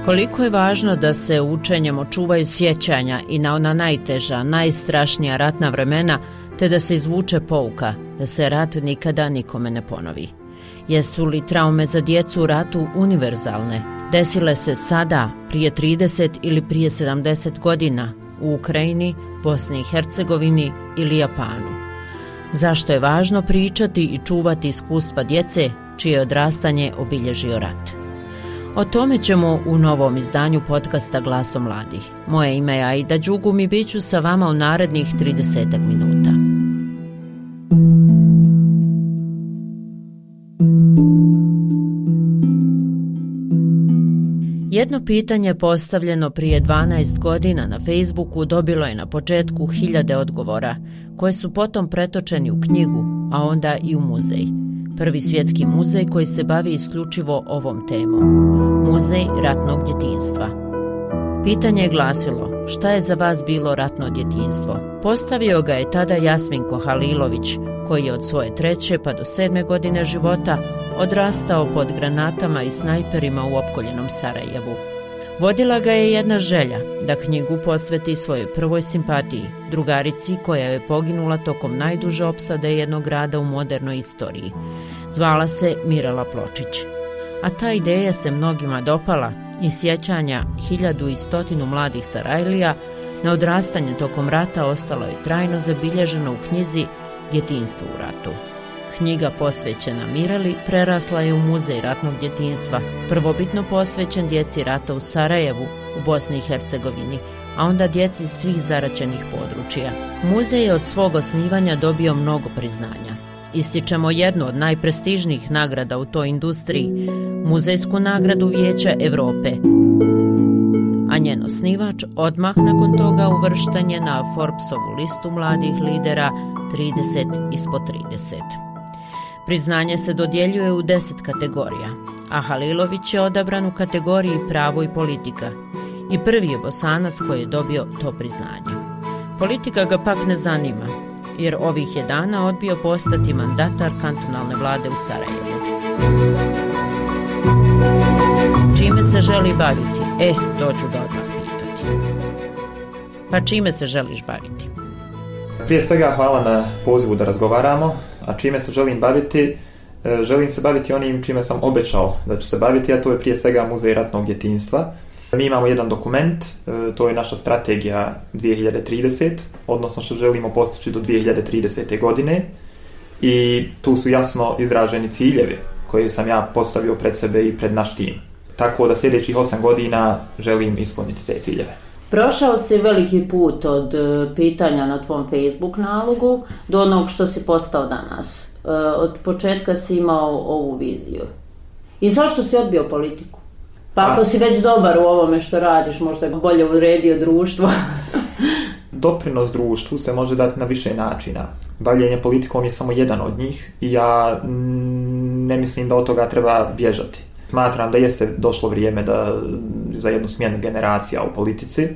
Koliko je važno da se učenjem očuvaju sjećanja i na ona najteža, najstrašnija ratna vremena, te da se izvuče pouka, da se rat nikada nikome ne ponovi. Jesu li traume za djecu u ratu univerzalne? Desile se sada, prije 30 ili prije 70 godina, u Ukrajini, Bosni i Hercegovini ili Japanu? Zašto je važno pričati i čuvati iskustva djece čije odrastanje obilježio rat? O tome ćemo u novom izdanju podcasta Glasom mladih. Moje ime je Aida Đugum i bit ću sa vama u narednih 30 minuta. Jedno pitanje postavljeno prije 12 godina na Facebooku dobilo je na početku 1000 odgovora, koje su potom pretočeni u knjigu, a onda i u muzej. Prvi svjetski muzej koji se bavi isključivo ovom temom. Muzej ratnog djetinjstva. Pitanje je glasilo: šta je za vas bilo ratno djetinjstvo? Postavio ga je tada Jasminko Halilović, koji je od svoje 3. pa do 7. godine života odrastao pod granatama i snajperima u opkoljenom Sarajevu. Vodila ga je jedna želja, da knjigu posveti svojoj prvoj simpatiji, drugarici koja je poginula tokom najduže opsade jednog grada u modernoj istoriji. Zvala se Mirela Pločić. A ta ideja se mnogima dopala i sjećanja 1100 mladih Sarajlija na odrastanje tokom rata ostalo je trajno zabilježeno u knjizi Djetinjstvo u ratu. Knjiga posvećena Mireli prerasla je u Muzej ratnog djetinjstva, prvobitno posvećen djeci rata u Sarajevu, u Bosni i Hercegovini, a onda djeci svih zaraćenih područja. Muzej je od svog osnivanja dobio mnogo priznanja. Ističemo jednu od najprestižnijih nagrada u toj industriji, muzejsku nagradu Vijeća Europe, a njen osnivač odmah nakon toga uvršten je na Forbesovu listu mladih lidera 30 ispod 30. Priznanje se dodjeljuje u 10 kategorija, a Halilović je odabran u kategoriji pravo i politika i prvi je Bosanac koji je dobio to priznanje. Politika ga pak ne zanima, jer ovih je dana odbio postati mandatar kantonalne vlade u Sarajevu. Čime se želi baviti? To ću ga odmah pitati. Pa čime se želiš baviti? Prije svega hvala na pozivu da razgovaramo, a čime se želim baviti? Želim se baviti onim čime sam obećao da ću se baviti, a to je prije svega Muzej ratnog djetinjstva. Mi imamo jedan dokument, to je naša strategija 2030, odnosno što želimo postići do 2030. godine i tu su jasno izraženi ciljevi koje sam ja postavio pred sebe i pred naš tim. Tako da sljedećih 8 godina želim ispuniti te ciljeve. Prošao si veliki put od pitanja na tvom Facebook nalogu do onog što si postao danas. Od početka si imao ovu viziju. I zašto si odbio politiku? Pa ako si već dobar u ovome što radiš, možda je bolje uredio društvo. Doprinos društvu se može dati na više načina. Bavljenje politikom je samo jedan od njih i ja ne mislim da od toga treba bježati. Smatram da jeste došlo vrijeme za jednu smjenu generacija u politici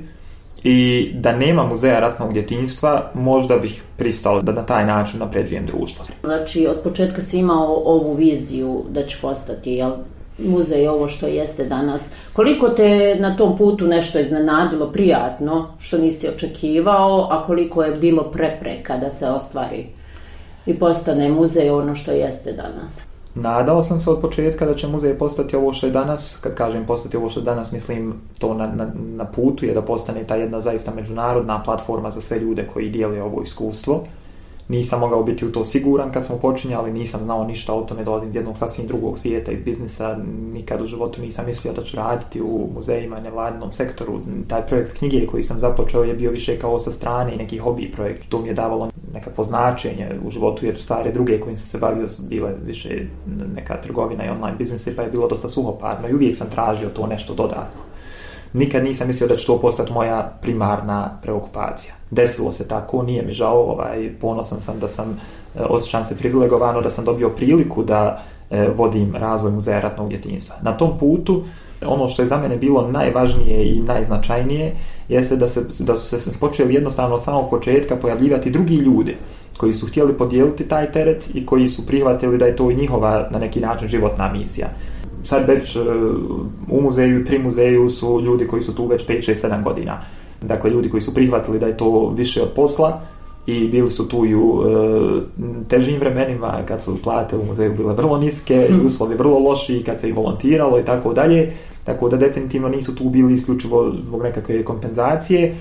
i da nema muzeja ratnog djetinjstva, možda bih pristao da na taj način napređujem društvo. Znači, od početka si imao ovu viziju da će postati muzej ovo što jeste danas. Koliko te na tom putu nešto iznenadilo prijatno, što nisi očekivao, a koliko je bilo prepreka da se ostvari i postane muzej ono što jeste danas? Nadao sam se od početka da će muzej postati ovo što je danas. Kad kažem postati ovo što je danas, mislim to na putu je da postane ta jedna zaista međunarodna platforma za sve ljude koji dijele ovo iskustvo. Nisam mogao biti u to siguran kad smo počinjali, nisam znao ništa o tome, dolazim iz jednog sasvim drugog svijeta, iz biznisa, nikad u životu nisam mislio da ću raditi u muzejima, nevladinom sektoru. Taj projekt knjige koji sam započeo je bio više kao sa strane i neki hobi projekt. To mi je davalo nekakvo značenje u životu, jer stvari druge kojim sam se bavio su bile više neka trgovina i online biznise, pa je bilo dosta suhoparno i uvijek sam tražio to nešto dodatno. Nikad nisam mislio da će to postati moja primarna preokupacija. Desilo se tako, nije mi žao, ponosan sam osjećam se privilegovano da sam dobio priliku da vodim razvoj Muzeja ratnog djetinjstva. Na tom putu, ono što je za mene bilo najvažnije i najznačajnije, jeste da su se počeli jednostavno od samog početka pojavljivati drugi ljudi koji su htjeli podijeliti taj teret i koji su prihvatili da je to i njihova na neki način životna misija. sad već u muzeju i pri muzeju su ljudi koji su tu već 5, 6, 7 godina. Dakle, ljudi koji su prihvatili da je to više od posla i bili su tu i u težim vremenima kad su plate u muzeju bile vrlo niske, uslovi vrlo loši, kad se i volontiralo i tako dalje. Tako da definitivno nisu tu bili isključivo zbog nekakve kompenzacije.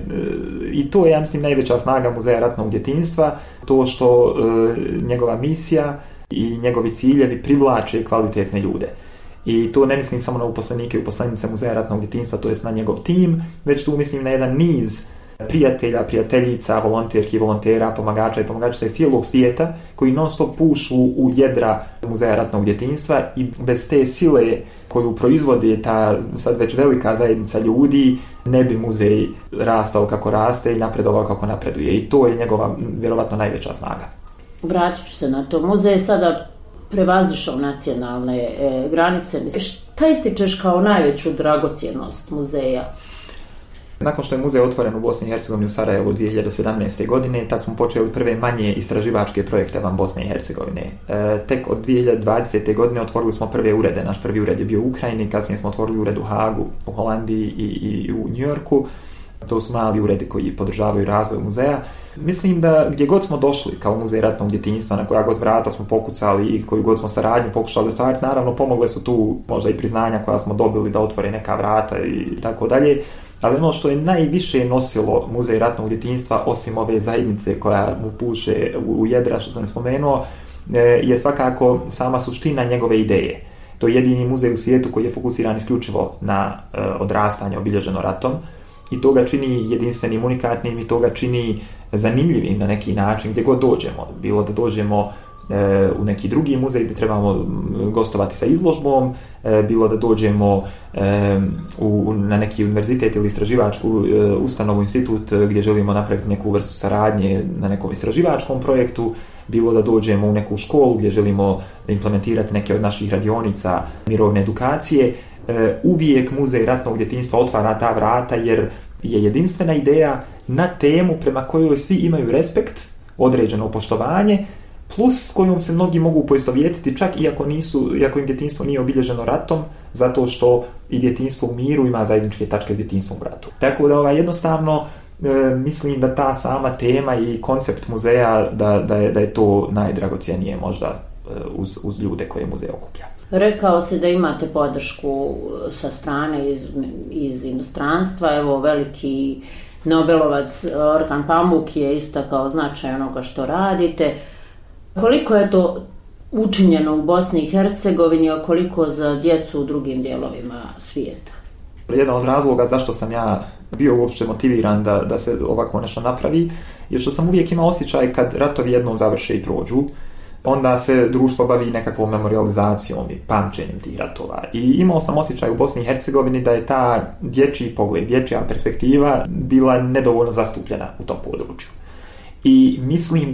I to je, ja mislim, najveća snaga Muzeja ratnog djetinjstva, to što njegova misija i njegovi ciljevi privlače kvalitetne ljude. I to ne mislim samo na uposlenike i uposlenice Muzeja ratnog djetinjstva, to jest na njegov tim, već tu mislim na jedan niz prijatelja, prijateljica, volonterki i volontera, pomagača i pomagačica iz cijelog svijeta koji non stop pušu u jedra Muzeja ratnog djetinjstva i bez te sile koju proizvodi ta sad već velika zajednica ljudi ne bi muzej rastao kako raste i napredovao kako napreduje. I to je njegova vjerovatno najveća snaga. Vratit ću se na to. Muzej je sada prevazišao nacionalne granice. Šta ističeš kao najveću dragocjenost muzeja? Nakon što je muzej otvoren u Bosni i Hercegovini u Sarajevu 2017. godine, tad smo počeli prve manje istraživačke projekte van Bosne i Hercegovine. Tek od 2020. godine otvorili smo prve urede. Naš prvi ured je bio u Ukrajini, kasnije smo otvorili ured u Hagu, u Holandiji i u New Yorku. To su mali uredi koji podržavaju razvoj muzeja. Mislim da gdje god smo došli kao Muzej ratnog djetinjstva, na koja god vrata smo pokucali i koju god smo saradnju pokušali ostvariti, naravno pomogle su tu možda i priznanja koja smo dobili da otvore neka vrata i tako dalje. Ali ono što je najviše nosilo Muzej ratnog djetinjstva, osim ove zajednice koja mu puše u jedra, što sam spomenuo, je svakako sama suština njegove ideje. To je jedini muzej u svijetu koji je fokusiran isključivo na odrastanje obilježeno ratom i to ga čini jedinstvenim, unikatnim i to ga čini zanimljivim na neki način gdje god dođemo. Bilo da dođemo u neki drugi muzej gdje trebamo gostovati sa izložbom, bilo da dođemo na neki univerzitet ili istraživačku ustanovu, institut gdje želimo napraviti neku vrstu saradnje na nekom istraživačkom projektu, bilo da dođemo u neku školu gdje želimo implementirati neke od naših radionica mirovne edukacije. Uvijek Muzej ratnog djetinjstva otvara ta vrata jer je jedinstvena ideja na temu prema kojoj svi imaju respekt, određeno poštovanje, plus s kojom se mnogi mogu poistovjetiti čak iako im djetinjstvo nije obilježeno ratom, zato što i djetinjstvo u miru ima zajedničke tačke s djetinjstvom u ratu. Tako da jednostavno mislim da ta sama tema i koncept muzeja da je to najdragocjenije možda uz ljude koje muzej okuplja. Rekao si da imate podršku sa strane iz inostranstva, evo veliki Nobelovac Orhan Pamuk je istakao značaj onoga što radite. Koliko je to učinjeno u Bosni i Hercegovini, a koliko za djecu u drugim dijelovima svijeta? Jedan od razloga zašto sam ja bio uopće motiviran da se ovako nešto napravi je što sam uvijek imao osjećaj kad ratovi jednom završe i prođu, onda se društvo bavi nekakvom memorializacijom i pamćenjem tih ratova. I imao sam osjećaj u Bosni i Hercegovini da je ta dječji pogled, dječja perspektiva bila nedovoljno zastupljena u tom području. I mislim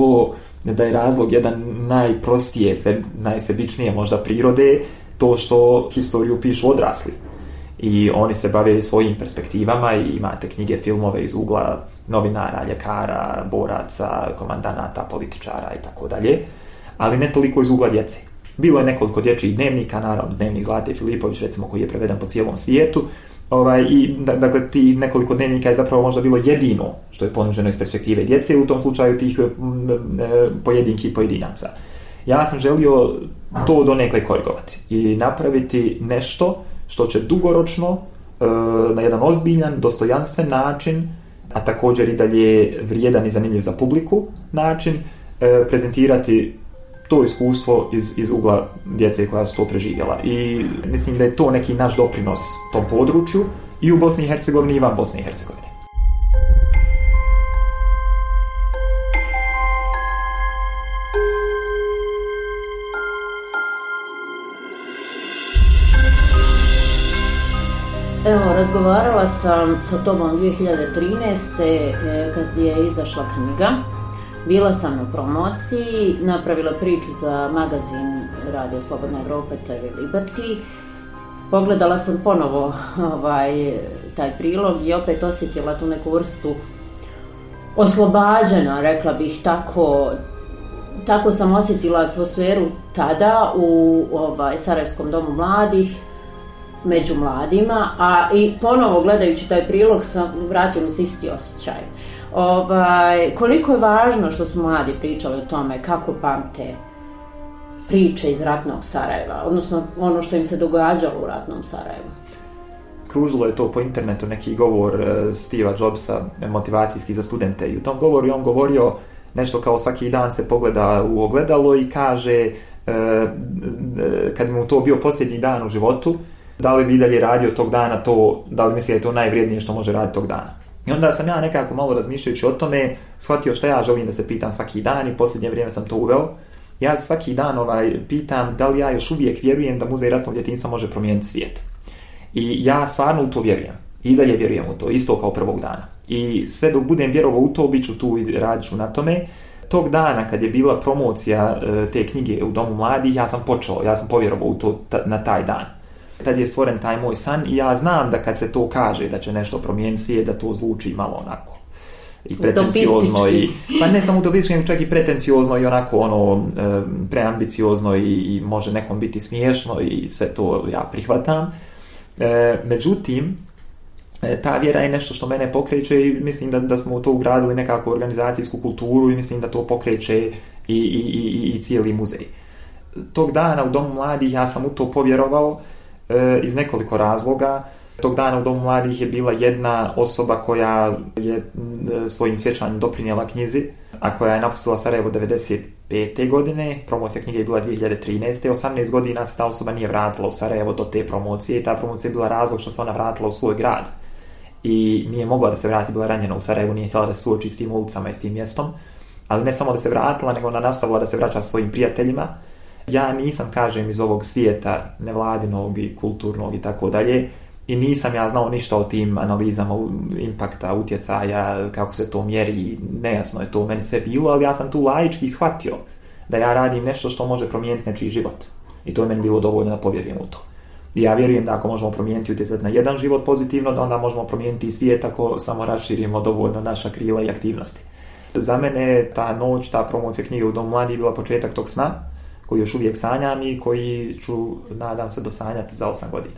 da je razlog jedan najprostije, najsebičnije možda prirode, to što historiju pišu odrasli. I oni se bave svojim perspektivama i imate knjige, filmove iz ugla novinara, ljekara, boraca, komandanata, političara i tako dalje, ali ne toliko iz ugla djece. Bilo je nekoliko dječjih dnevnika, naravno dnevnik Zlate Filipović, recimo, koji je preveden po cijelom svijetu, i dakle ti nekoliko dnevnika je zapravo možda bilo jedino što je ponuđeno iz perspektive djece, u tom slučaju tih pojedinki i pojedinaca. Ja sam želio to donekle korigovati i napraviti nešto što će dugoročno na jedan ozbiljan, dostojanstven način, a također i dalje vrijedan i zanimljiv za publiku način, prezentirati to iskustvo iz ugla djece koja su to preživjela. I mislim da je to neki naš doprinos tom području i u Bosni i Hercegovini i van Bosne i Hercegovine. Evo, razgovarala sam sa tobom 2013. kad je izašla knjiga. Bila sam na promociji, napravila priču za magazin Radio Slobodna Evropa TV Liberty. Pogledala sam ponovo taj prilog i opet osjetila tu neku vrstu oslobađanja, rekla bih tako, tako sam osjetila atmosferu tada u Sarajevskom domu mladih, među mladima, a i ponovo gledajući taj prilog vratio mi se isti osjećaj. Koliko je važno što su mladi pričali o tome kako pamte priče iz ratnog Sarajeva, odnosno ono što im se događalo u ratnom Sarajevu. Kružilo je to po internetu neki govor Steva Jobsa, motivacijski za studente, i u tom govoru je on govorio nešto kao svaki dan se pogleda u ogledalo i kaže kad mu to bio posljednji dan u životu, da li bi dalje radio tog dana to, da li misli da je to najvrijednije što može raditi tog dana. I onda sam ja nekako malo razmišljajući o tome shvatio šta ja želim da se pitam svaki dan i posljednje vrijeme sam to uveo. Ja svaki dan pitam da li ja još uvijek vjerujem da Muzej ratnog djetinjstva može promijeniti svijet. I ja stvarno u to vjerujem. I dalje vjerujem u to, isto kao prvog dana. I sve dok budem vjerovao u to, bit ću tu i radit ću na tome. Tog dana kad je bila promocija te knjige u Domu mladih, ja sam povjerovao u to na taj dan. Tad je stvoren taj moj san i ja znam da kad se to kaže da će nešto promijeniti svijet, da to zvuči malo onako i pretenciozno i pa ne samo utopistički, čak i pretenciozno i onako preambiciozno i može nekom biti smiješno i sve to ja prihvatam. Međutim, ta vjera je nešto što mene pokreće i mislim da smo to ugradili nekako organizacijsku kulturu i mislim da to pokreće i cijeli muzej. Tog dana u Domu mladih ja sam u to povjerovao iz nekoliko razloga. Tog dana u Domu mladih je bila jedna osoba koja je svojim sjećanjem doprinijela knjizi, a koja je napustila Sarajevo 1995. godine. Promocija knjige je bila 2013. 18 godina se ta osoba nije vratila u Sarajevo do te promocije i ta promocija je bila razlog što se ona vratila u svoj grad. I nije mogla da se vrati, bila ranjena u Sarajevu, nije htjela da se suoči s tim ulicama i s tim mjestom. Ali ne samo da se vratila, nego ona nastavila da se vraća svojim prijateljima. Ja nisam, kažem, iz ovog svijeta nevladinog i kulturnog i tako dalje, i nisam ja znao ništa o tim analizama impakta, utjecaja, kako se to mjeri, nejasno je to meni sve bilo, ali ja sam tu laički shvatio da ja radim nešto što može promijeniti nečiji život. I to je meni bilo dovoljno da povjerujem u to. I ja vjerujem da ako možemo promijeniti utjecati na jedan život pozitivno, da onda možemo promijeniti i svijet ako samo raširimo dovoljno naša krila i aktivnosti. Za mene ta noć, ta promocija knjige u Domu mladih bila početak tog sna, koji još uvijek sanjam i koji ću, nadam se, dosanjati za 8 godina.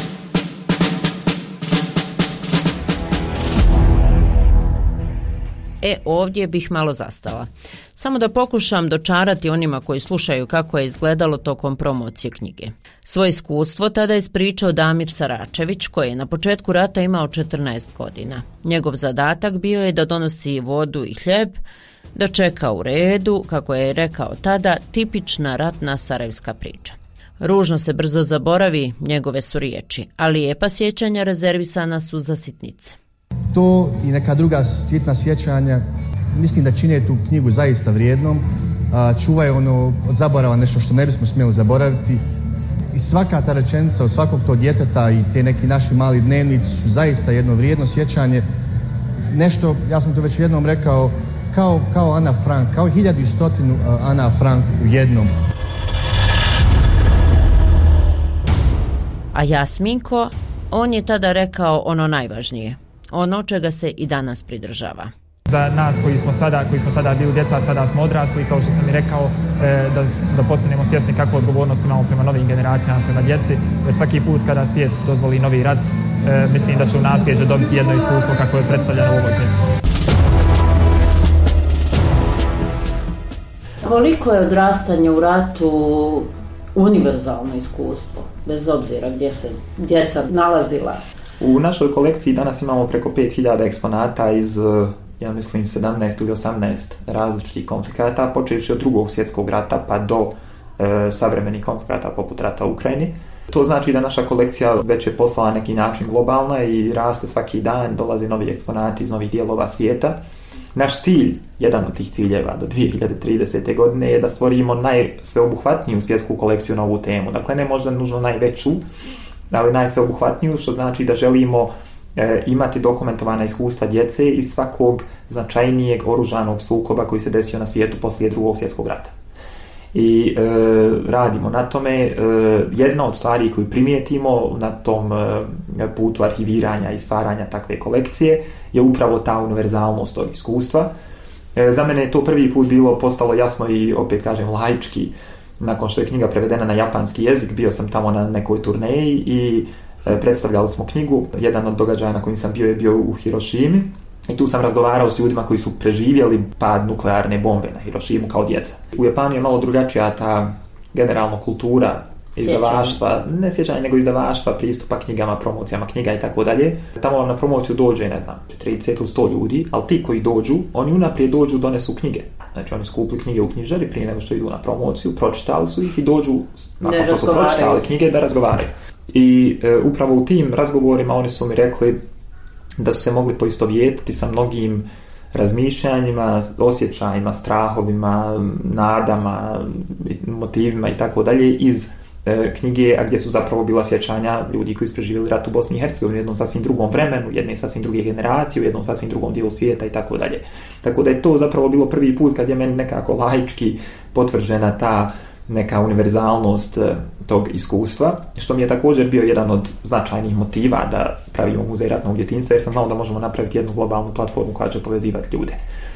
Ovdje bih malo zastala. Samo da pokušam dočarati onima koji slušaju kako je izgledalo tokom promocije knjige. Svoje iskustvo tada je ispričao Damir Saračević, koji je na početku rata imao 14 godina. Njegov zadatak bio je da donosi vodu i hljeb, da čeka u redu, kako je rekao tada, tipična ratna sarajevska priča. Ružno se brzo zaboravi, njegove su riječi, a lijepa sjećanja rezervisana su za sitnice. To i neka druga sitna sjećanja, mislim da čine tu knjigu zaista vrijednom, čuvaju ono od zaborava nešto što ne bismo smjeli zaboraviti. I svaka ta rečenica od svakog tog djeteta i te neki naši mali dnevnici su zaista jedno vrijedno sjećanje. Nešto, ja sam to već jednom rekao, kao Ana Frank, kao 1100 Ana Frank u jednom. A Jasminko, on je tada rekao ono najvažnije, ono čega se i danas pridržava. Za nas koji smo tada bili djeca, sada smo odrasli, kao što sam i rekao, da postanemo svjesni kakvu odgovornost imamo prema novim generacijama, prema djeci, jer svaki put kada svijet dozvoli novi rat, mislim da će u nasljeđe dobiti jedno iskustvo kako je predstavljeno u ovoj knjizi. Koliko je odrastanje u ratu univerzalno iskustvo, bez obzira gdje se djeca nalazila? U našoj kolekciji danas imamo preko 5000 eksponata iz, ja mislim, 17 ili 18 različitih konflikata, počevši od Drugog svjetskog rata pa do savremenih konflikata poput rata u Ukrajini. To znači da naša kolekcija već je postala na neki način globalna i raste svaki dan, dolaze novi eksponati iz novih dijelova svijeta. Naš cilj, jedan od tih ciljeva do 2030. godine je da stvorimo najsveobuhvatniju svjetsku kolekciju na ovu temu. Dakle, ne možda nužno najveću, ali najsveobuhvatniju, što znači da želimo imati dokumentovana iskustva djece iz svakog značajnijeg oružanog sukoba koji se desio na svijetu poslije Drugog svjetskog rata. I radimo na tome. Jedna od stvari koju primijetimo na tom putu arhiviranja i stvaranja takve kolekcije je upravo ta univerzalnost tog iskustva. Za mene je to prvi put postalo jasno i opet kažem laički. Nakon što je knjiga prevedena na japanski jezik, bio sam tamo na nekoj turneji i predstavljali smo knjigu. Jedan od događaja na kojim sam bio je bio u Hirošimi i tu sam razgovarao s ljudima koji su preživjeli pad nuklearne bombe na Hirošimu kao djeca. U Japanu je malo drugačija ta generalno kultura izdavaštva, ne sjećanje nego izdavaštva, pristupa knjigama, promocijama knjiga i tako dalje. Tamo vam na promociju dođe, ne znam, 30 ili 100 ljudi, ali ti koji dođu, oni unaprijed dođu, donesu knjige. Znači oni su kupili knjige u knjižari prije nego što idu na promociju, pročitali su ih i dođu, nakon što su pročitali knjige, da razgovaraju. I upravo u tim razgovorima oni su mi rekli da su se mogli poistovjetiti sa mnogim razmišljanjima, osjećajima, strahovima, nadama, motivima i tako dalje iz knjige, a gdje su zapravo bila sjećanja ljudi koji su preživjeli rat u Bosni i Hercegovini u jednom sasvim drugom vremenu, jedne sasvim druge generacije, u jednom sasvim drugom dijelu svijeta i tako dalje. Tako da je to zapravo bilo prvi put kad je meni nekako laički potvrđena ta neka univerzalnost tog iskustva, što mi je također bio jedan od značajnih motiva da pravimo muzej ratnog djetinjstva, jer sam znao da možemo napraviti jednu globalnu platformu koja će povezivati ljude.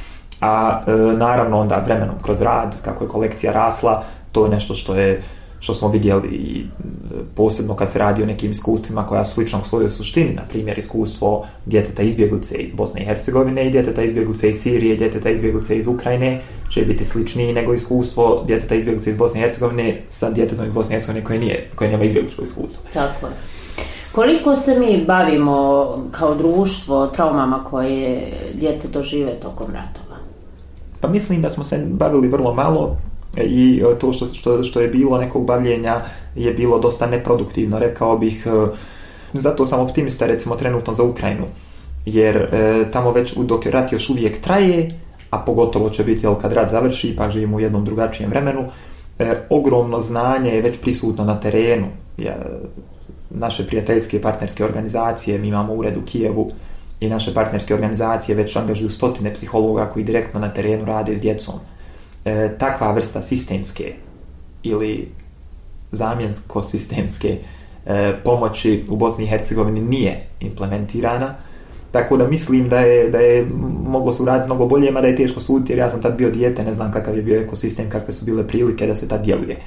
A naravno onda vremenom kroz rad, kako je kolekcija rasla, to je nešto što smo vidjeli i posebno kad se radi o nekim iskustvima koja su slična u svojoj suštini, na primjer iskustvo djeteta izbjeglice iz Bosne i Hercegovine i djeteta izbjeglice iz Sirije, djeteta izbjeglice iz Ukrajine će biti sličniji nego iskustvo djeteta izbjeglice iz Bosne i Hercegovine sa djetetom iz Bosne i Hercegovine koje nema izbjegličko iskustvo. Tako je. Koliko se mi bavimo kao društvo traumama koje djece dožive tokom ratova? Pa mislim da smo se bavili vrlo malo i to što je bilo nekog bavljenja je bilo dosta neproduktivno, rekao bih. Zato sam optimista recimo trenutno za Ukrajinu, jer tamo već dok rat još uvijek traje, a pogotovo će biti kad rat završi, pa živimo u jednom drugačijem vremenu, ogromno znanje je već prisutno na terenu. Naše prijateljske partnerske organizacije, mi imamo ured u Kijevu i naše partnerske organizacije već angažuju stotine psihologa koji direktno na terenu rade s djecom. Takva vrsta sistemske ili zamjensko-sistemske pomoći u Bosni i Hercegovini nije implementirana, tako da mislim da je moglo se uraditi mnogo bolje, mada je teško suditi jer ja sam tad bio dijete, ne znam kakav je bio ekosistem, kakve su bile prilike da se tad djeluje.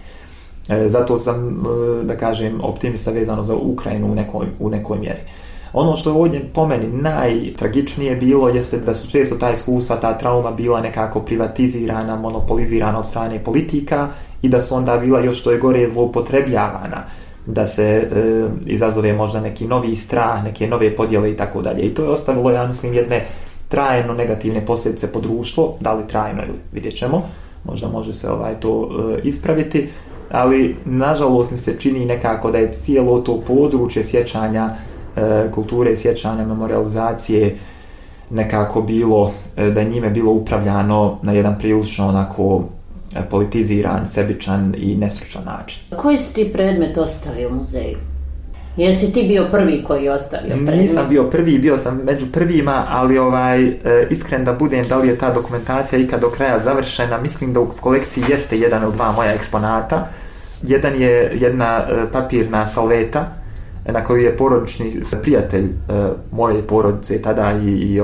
Zato sam, da kažem, optimista vezano za Ukrajinu u nekoj mjeri. Ono što je ovdje po meni najtragičnije bilo jeste da su često ta iskustva, ta trauma bila nekako privatizirana, monopolizirana od strane politika i da su onda bila još što je gore zloupotrebljavana, da se izazove možda neki novi strah, neke nove podjele i tako dalje. I to je ostavilo, ja mislim, jedne trajno negativne posljedice po društvo, da li trajno ili vidjet ćemo, možda može se to ispraviti, ali nažalost mi se čini nekako da je cijelo to područje sjećanja, kulture sjećanja, memorializacije nekako bilo, da je njime bilo upravljano na jedan prilično onako politiziran, sebičan i nestručan način. Koji si ti predmet ostavio u muzeju? Jesi ti bio prvi koji je ostavio predmet? Nisam bio prvi, bio sam među prvima, ali iskren da budem, da li je ta dokumentacija ikad do kraja završena, mislim da u kolekciji jeste jedan ili dva moja eksponata. Jedan je jedna papirna salveta na koju je porodični prijatelj moje porodice tada i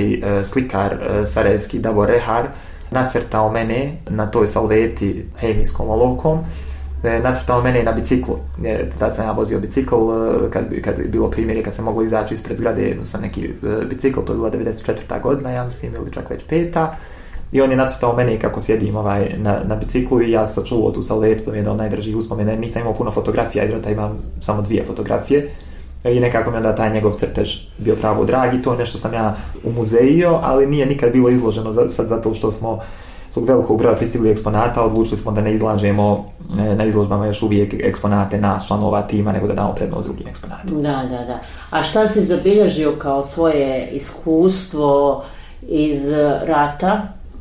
slikar sarajevski Davor Rehar nacrtao mene na toj salveti hemijskom olovkom, nacrtao mene na biciklu. Tad sam ja vozio bicikl, kad bi bilo primjer kad sam mogao izaći ispred zgrade sa neki bicikl, to je bila 94. godina, ja mislim, ili čak već 5. I on je nacrtao mene kako sjedim na biciklu i ja sam čuo tu salvetu, to je jedna od najdražih uspomena. Nisam imao puno fotografija, jer imam samo 2 fotografije i nekako mi onda taj njegov crtež bio pravo drag i to je nešto sam ja umuzejio, ali nije nikad bilo izloženo sad zato što smo zbog velikog broja pristigli eksponata odlučili smo da ne izlažemo na izložbama još uvijek eksponate nas, članova tima, nego da damo prednost drugim eksponatima. Da. A šta si zabilježio kao svoje iskustvo iz rata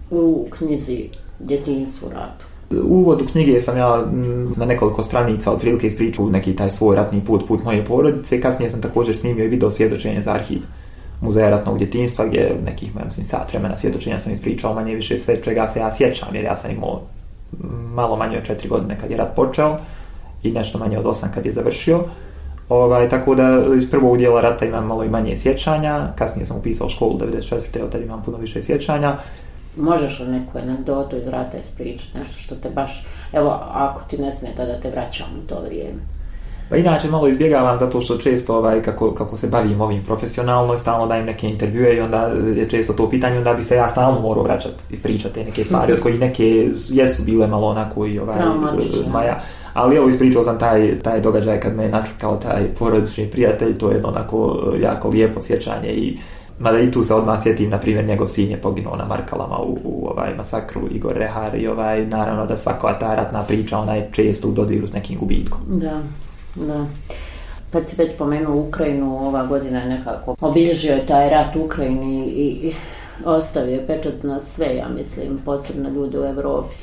u knjizi Djetinjstvo u ratu? U uvodu knjige sam ja na nekoliko stranica otprilike ispričao neki taj svoj ratni put moje porodice. Kasnije sam također snimio i video svjedočenje za arhiv Muzeja ratnog djetinjstva, gdje nekih, mislim, sat vremena svjedočenja sam ispričao manje više sve čega se ja sjećam, jer ja sam imao malo manje od 4 godine kad je rat počeo i nešto manje od 8 kad je završio. Tako da iz prvog dijela rata imam malo i manje sjećanja, kasnije sam upisao školu 94. od tada imam puno više sjećanja. Možeš li neku anegdotu iz rata ispričati, nešto što te baš, evo, ako ti ne smeta da te vraćam u to vrijeme? Pa inače malo izbjegavam zato što često kako se bavim ovim profesionalno, stalno dajem neke intervjue i onda je često to pitanje, onda bi se ja stalno morao vraćati, ispričati neke stvari od kojih neke jesu bile malo onako i maja. Ali evo ispričao sam taj događaj kad me je naslikao taj porodični prijatelj, to je jedno onako jako lijepo sjećanje i mada i tu se odmah sjetim, na primjer, njegov sin je poginuo na Markalama u masakru, Igor Rehar i naravno da svaka ta ratna priča ona je često u dodiru s nekim gubitkom. Da. Pa si već pomenuo Ukrajinu, ova godina je nekako obilježio je taj rat u Ukrajini i ostavio pečat na sve, ja mislim, posebno ljude u Europi.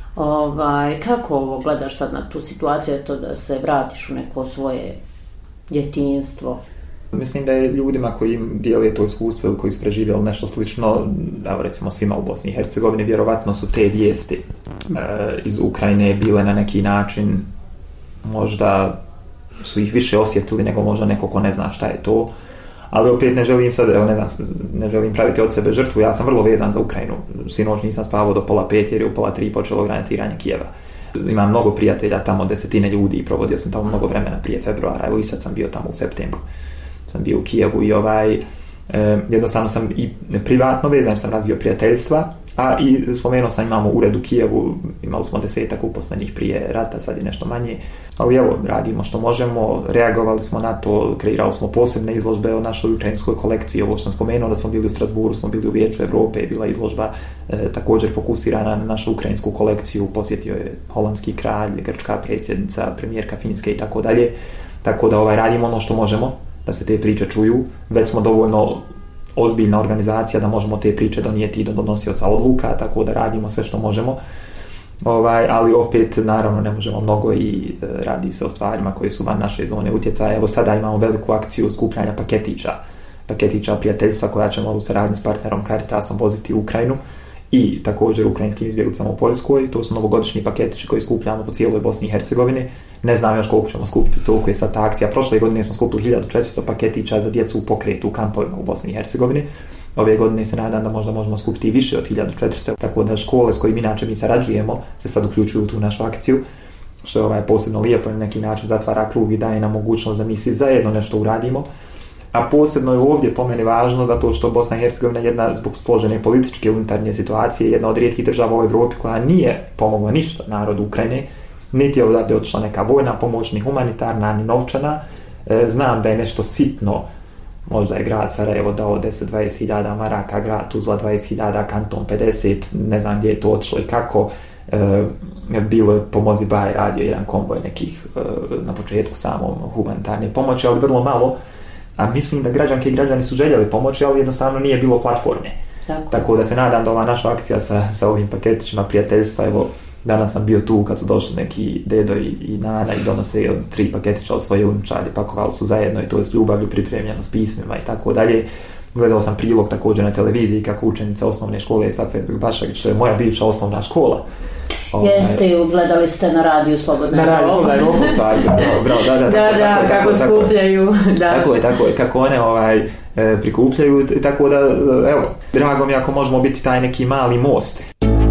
Kako ovo gledaš sad na tu situaciju, to da se vratiš u neko svoje djetinjstvo? Mislim da je ljudima koji im dijele to iskustvo ili koji su preživjeli nešto slično, evo recimo svima u Bosni i Hercegovini, vjerovatno su te vijesti iz Ukrajine bile na neki način, možda su ih više osjetili nego možda neko ko ne zna šta je to, ali opet ne želim sad, ne želim praviti od sebe žrtvu, ja sam vrlo vezan za Ukrajinu, sinoć nisam spavao do 2:30 jer je u 2:30 počelo granatiranje Kijeva. Imam mnogo prijatelja tamo, 10 ljudi i provodio sam tamo mnogo vremena prije februara, evo i sad sam bio tamo u septembru, sam bio u Kijevu i jednostavno sam i privatno vezan, sam razvio prijateljstva, a i spomenuo sam imamo ured u Kijevu, imali smo 10 uposlenih prije rata, sad je nešto manje, ali evo, radimo što možemo, reagovali smo na to, kreirali smo posebne izložbe o našoj ukrajinskoj kolekciji, ovo što sam spomenuo da smo bili u Strasburu, smo bili u Vijeću Europe, je bila izložba također fokusirana na našu ukrajinsku kolekciju, posjetio je holandski kralj, grčka predsjednica, premijerka Finske i tako dalje, tako da radimo ono što možemo da se te priče čuju, već smo dovoljno ozbiljna organizacija da možemo te priče donijeti do donosioca odluka, tako da radimo sve što možemo, ali opet naravno ne možemo mnogo i radi se o stvarima koje su van naše zone utjecaja. Evo sada imamo veliku akciju skupljanja paketića prijateljstva koja ćemo u saradnji s partnerom Caritasom voziti u Ukrajinu i također ukrajinskim izbjeglicama u Poljskoj. To su novogodišnji paketići koji skupljamo po cijeloj Bosni i Hercegovini. Ne znam još koliko ćemo skupiti, toliko je sad ta akcija. Prošle godine smo skupili 1400 paketića za djecu u pokretu u kampovima u Bosni i Hercegovini. Ove godine se nadam da možda možemo skupiti više od 1400, tako da škole s kojim inače mi sarađujemo se sad uključuju u tu našu akciju, što je posebno lijepo i na neki način zatvara krug i daje nam mogućnost da mi svi zajedno nešto uradimo. A posebno je ovdje po meni važno zato što Bosna i Hercegovina je jedna, zbog složene političke unutarnje situacije, jedna od rijetkih država u Europi koja nije pomogla ništa narodu Ukrajine, niti je odavde otišla neka vojna pomoć, ni humanitarna, ni novčana. Znam da je nešto sitno, možda je grad Sarajevo dao 10-20 hiljada maraka, grad Tuzla 20 hiljada, kanton 50, ne znam gdje je to otišlo i kako. Bilo je Pomozi Baj radio jedan konvoj nekih na početku samom humanitarne pomoći, ali vrlo malo. A mislim da građanke i građani su željeli pomoći, ali jednostavno nije bilo platforme. Tako da se nadam da ova naša akcija sa ovim paketićima prijateljstva, evo danas sam bio tu kad su došli neki dedo i nana i donose 3 paketića od svoje unučadi, pakovali su zajedno i to je s ljubavlju pripremljeno s pismima i tako dalje. Gledao sam prilog također na televiziji kako učenica osnovne škole Safet Bašagić, što je moja bivša osnovna škola. Jeste, gledali ste na radiju Slobodna Europa. Na radiju Slobodna Europa, u stvari. Da, kako skupljaju. Tako je, kako one prikupljaju, tako da, evo, drago mi ako možemo biti taj neki mali most.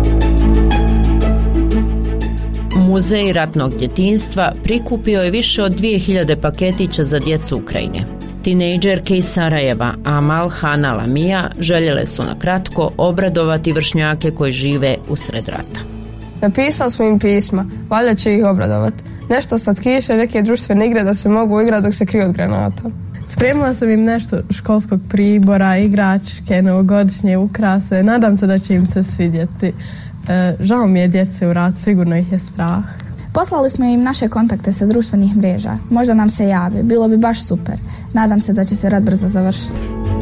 Muzej ratnog djetinjstva prikupio je više od 2000 paketića za djecu Ukrajine. Tinejdžerke iz Sarajeva, Amal, Hana, Lamija, željele su na kratko obradovati vršnjake koji žive usred rata. Napisali smo im pisma, valjda će ih obradovati. Nešto slatkiše, neke društvene igre da se mogu igrati dok se kriju od granata. Spremila sam im nešto školskog pribora, igračke, novogodišnje ukrase. Nadam se da će im se svidjeti. Žao mi je djece u ratu, sigurno ih je strah. Poslali smo im naše kontakte sa društvenih mreža. Možda nam se jave, bilo bi baš super. Nadam se da će se rat brzo završiti.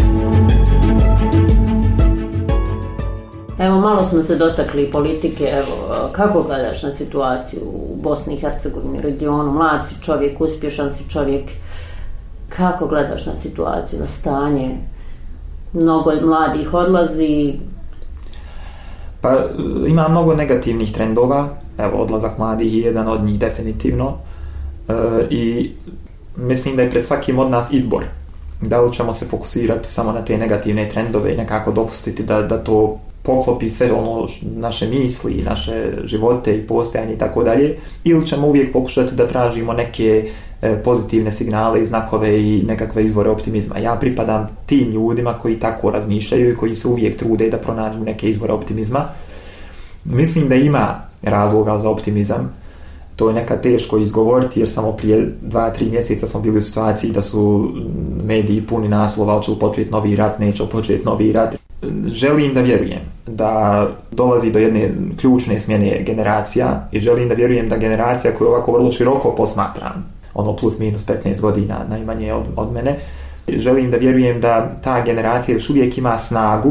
Evo, malo smo se dotakli politike. Evo, kako gledaš na situaciju u Bosni i Hercegovini, regionu? Mlad si čovjek, uspješan si čovjek. Kako gledaš na situaciju, na stanje? Mnogo mladih odlazi. Pa ima mnogo negativnih trendova. Evo, odlazak mladih je jedan od njih definitivno. I mislim da je pred svakim od nas izbor. Da li ćemo se fokusirati samo na te negativne trendove i nekako dopustiti da to poklopi sve ono naše misli, naše živote i postojanje i tako dalje, ili ćemo uvijek pokušati da tražimo neke pozitivne signale i znakove i nekakve izvore optimizma. Ja pripadam tim ljudima koji tako razmišljaju i koji se uvijek trude da pronađu neke izvore optimizma. Mislim da ima razloga za optimizam. To je nekad teško izgovoriti jer samo prije 2-3 mjeseca smo bili u situaciji da su mediji puni naslova, će početi novi rat, neće početi novi rat. Želim da vjerujem da dolazi do jedne ključne smjene generacija i želim da vjerujem da generacija koju ovako vrlo široko posmatram, ono plus minus 15 godina najmanje od mene, želim da vjerujem da ta generacija još uvijek ima snagu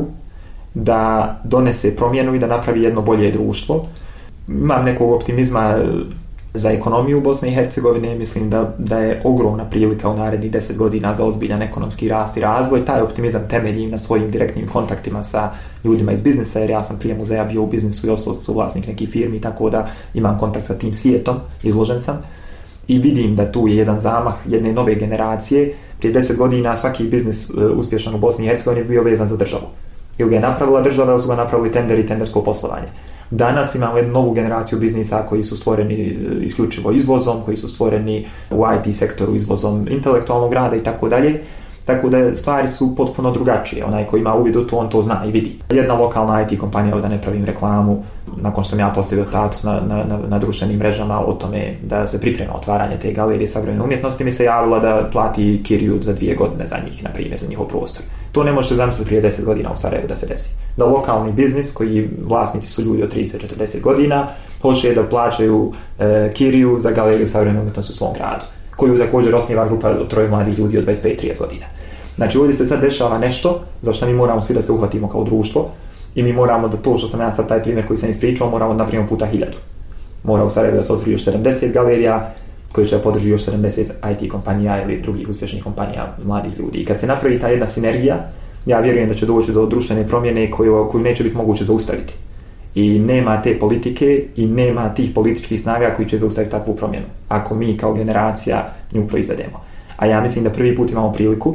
da donese promjenu i da napravi jedno bolje društvo. Imam nekog optimizma za ekonomiju Bosne i Hercegovine, mislim da je ogromna prilika u narednih 10 godina za ozbiljan ekonomski rast i razvoj. Taj optimizam temeljim na svojim direktnim kontaktima sa ljudima iz biznisa, jer ja sam prije muzeja bio u biznisu i ostao suvlasnik nekih firmi, tako da imam kontakt sa tim svijetom, izložen sam. I vidim da tu je jedan zamah jedne nove generacije. Prije 10 godina svaki biznis uspješan u Bosni i Hercegovini bio vezan za državu. Ili ga je napravila država, ili su ga napravili tender i tendersko poslovanje. Danas imamo jednu novu generaciju biznisa koji su stvoreni isključivo izvozom, koji su stvoreni u IT sektoru izvozom intelektualnog rada i tako dalje. Tako da stvari su potpuno drugačije. Onaj koji ima uvid u to, on to zna i vidi. Jedna lokalna IT kompanija, da ne pravim reklamu, nakon što sam ja postavio status na društvenim mrežama o tome da se priprema otvaranje te galerije savremene umjetnosti, mi se javila da plati kiriju za 2 godine za njih, na primjer, za njihov prostor. To ne možete zamisliti prije 10 godina u Sarajevu da se desi. Da lokalni biznis, koji vlasnici su ljudi od 30-40 godina, hoće da plaćaju kiriju za galeriju savremene umjetnosti u svom gradu, koju također osniva grupa od 3 mladih ljudi od 25-30 godina. Znači ovdje se sad dešava nešto za što mi moramo svi da se uhvatimo kao društvo i mi moramo da to što sam ja sad taj primjer koji sam ispričao moramo da napravimo puta 1000. Mora u Sarajevu da se otvori još 70 galerija koji će podržiti još 70 IT kompanija ili drugih uspješnih kompanija mladih ljudi. I kad se napravi ta jedna sinergija, ja vjerujem da će doći do društvene promjene koju neće biti moguće zaustaviti. I nema te politike i nema tih političkih snaga koji će zaustaviti takvu promjenu, ako mi kao generacija nju proizvedemo. A ja mislim da prvi put imamo priliku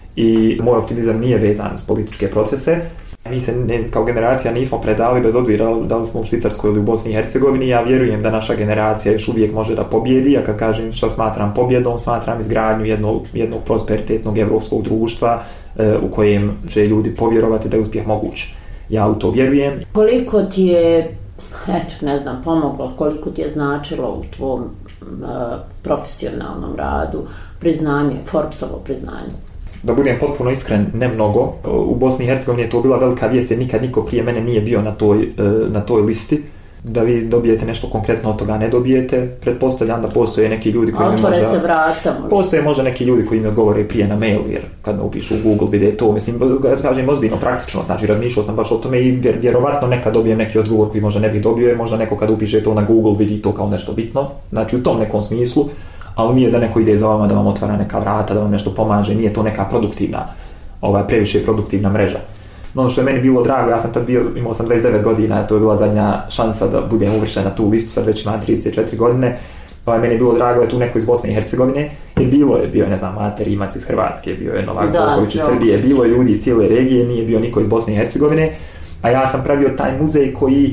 i moj optimizam nije vezan s političke procese. Mi se kao generacija nismo predali bez obzira da li smo u Švicarskoj ili u Bosni i Hercegovini. Ja vjerujem da naša generacija još uvijek može da pobjedi, a kad kažem što smatram pobjedom, smatram izgradnju jednog prosperitetnog evropskog društva u kojem će ljudi povjerovati da je uspjeh moguć. Ja u to vjerujem. Koliko ti je, pomoglo, koliko ti je značilo u tvom profesionalnom radu priznanje, Forbesovo priznanje? Da budem potpuno iskren, ne mnogo. U Bosni i Hercegovini je to bila velika vijest jer nikad niko prije mene nije bio na toj listi. Da vi dobijete nešto konkretno od toga ne dobijete. Pretpostavljam da postoje neki ljudi koji postoje možda neki ljudi koji mi odgovore prije na mail, jer kad me upišu u Google vide to, mislim, kažem ozbiljno praktično, znači razmišljao sam baš o tome i vjerovatno nekad dobijem neki odgovor koji možda ne bih dobio, jer možda neko kad upiše to na Google vidi to kao nešto bitno, znači u tom nekom smislu, ali nije da neko ide za vama da vam otvara neka vrata, da vam nešto pomaže, nije to neka produktivna, previše produktivna mreža. Ono što je meni bilo drago, ja sam tad imao sam 29 godina, to je bila zadnja šansa da budem uvršten na tu listu, sad već imam 34 godine. Meni je bilo drago je tu neko iz Bosne i Hercegovine, jer bio je, Mate Rimac iz Hrvatske, bio je Novak Đoković iz Srbije, bilo je ljudi iz cijele regije, nije bio niko iz Bosne i Hercegovine, a ja sam pravio taj muzej koji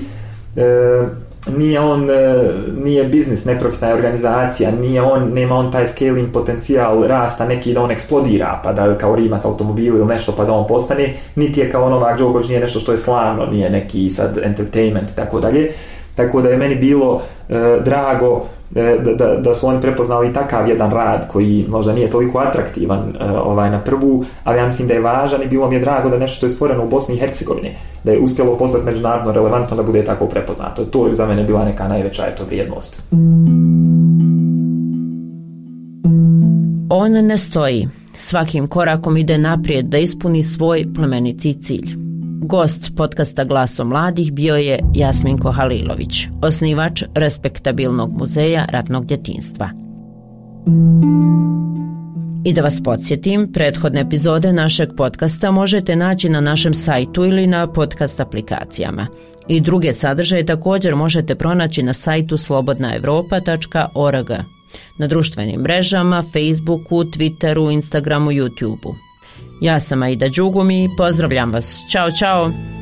nije biznis, neprofitna je organizacija, nema on taj scaling potencijal rasta neki da on eksplodira, pa da kao Rimac automobili ili nešto pa da on postane, niti je kao Novak Đoković, nije nešto što je slavno, nije neki sad entertainment i tako dalje. Tako da je meni bilo drago da su oni prepoznali takav jedan rad koji možda nije toliko atraktivan na prvu, ali ja mislim da je važan i bilo mi je drago da nešto što je stvoreno u Bosni i Hercegovini, da je uspjelo postati međunarodno relevantno da bude tako prepoznato. To je za mene bila neka najveća vrijednost. On ne stoji. Svakim korakom ide naprijed da ispuni svoj plemeniti cilj. Gost podcasta Glasom mladih bio je Jasminko Halilović, osnivač respektabilnog muzeja ratnog djetinjstva. I da vas podsjetim, prethodne epizode našeg podcasta možete naći na našem sajtu ili na podcast aplikacijama. I druge sadržaje također možete pronaći na sajtu slobodnaevropa.org, na društvenim mrežama, Facebooku, Twitteru, Instagramu, YouTubeu. Ja sam Aida Đugum i pozdravljam vas. Ćao, čao!